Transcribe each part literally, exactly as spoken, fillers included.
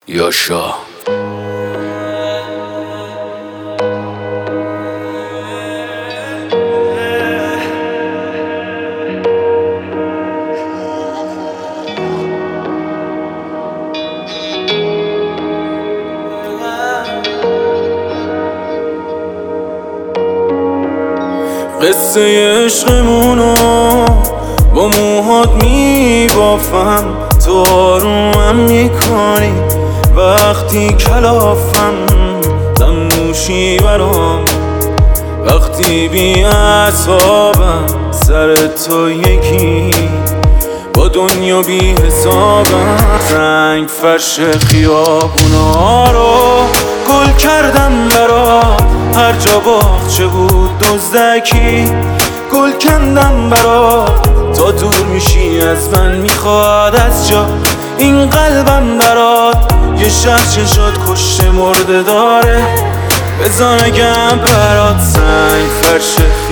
یاشا قصه عشقمونو با موهات میبافم، تو آرومم میکنی وقتی کلافم، دم نوشی برام وقتی بی اعصابم، سر تو یکی با دنیا بی حسابم. رنگ فرش خیابونا رو گل کردم برات، هر جا باغچه بود دزدکی گل کندم برات. تا دور میشی از من میخواد از جا این قلبم برات. یه شهر چشات کشته مرده داره بزا نگم برات. سنگ فرش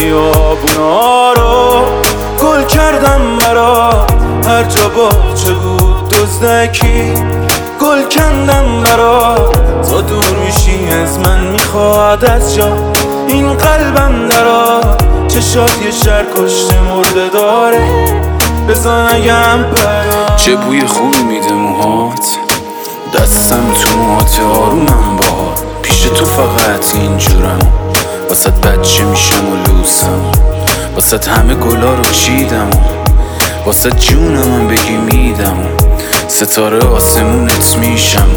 خیابونا رو گل کردم برات، هر جا باغچه بود دزدکی گل کندم برات. تا دور میشی از من میخواد از جا این قلبم درات. چشات یه شهر کشته مرده داره بزا نگم برات. چه بوی خوبی میده موهات، دستم تو موهات آرومم باد. پیش تو فقط اینجورم، واسه بچه میشم و لوسم، واسه همه گلا رو چیدم، واسه جونم هم بگی میدم، ستاره آسمونت میشم،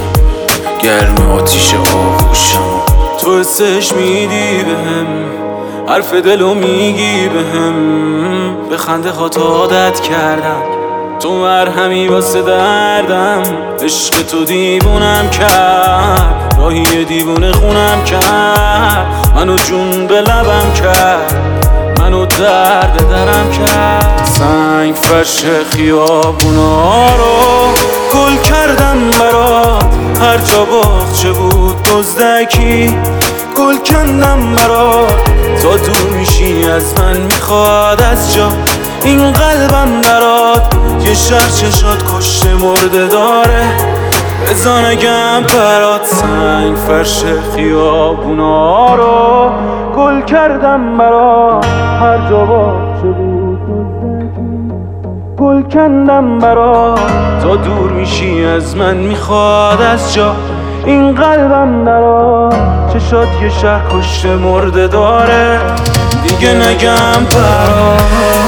گرم آتیش آغوشم. تو حسش میدی بهم، حرف دلو میگی بهم، به خنده هات عادت کردم، تو مرهمی واسه دردم. عشق تو دیوونم کرد، راهی دیوونه خونم کرد، منو جون به لبم کرد، منو درد درم کرد. سنگ فرش خیابونا رو گل کردم برات، هر جا باغچه بود دزدکی گل کندم برات. تا دور میشی از من میخواد از جا این قلبم برات. یه شهر چشات کشته مرده داره بزا نگم برات. سنگ فرش خیابونا رو گل کردم برات، هر جا باغچه بود گل کندم برات. تا دور میشی از من میخواد از جا این قلبم درات. چشات یه شهر کشته مرده داره دیگه نگم برات.